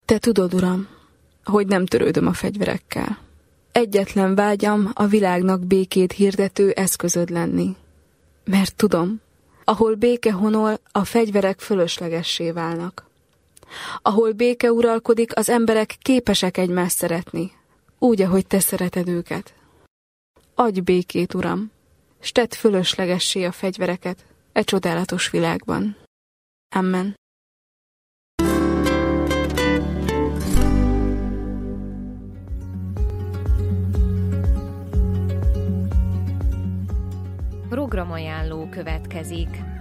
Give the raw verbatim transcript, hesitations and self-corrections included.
Te tudod, Uram, hogy nem törődöm a fegyverekkel. Egyetlen vágyam a világnak békét hirdető eszközöd lenni. Mert tudom, ahol béke honol, a fegyverek fölöslegessé válnak. Ahol béke uralkodik, az emberek képesek egymást szeretni, úgy, ahogy te szereted őket. Adj békét, Uram, s tedd fölöslegessé a fegyvereket e csodálatos világban. Amen. Programajánló következik.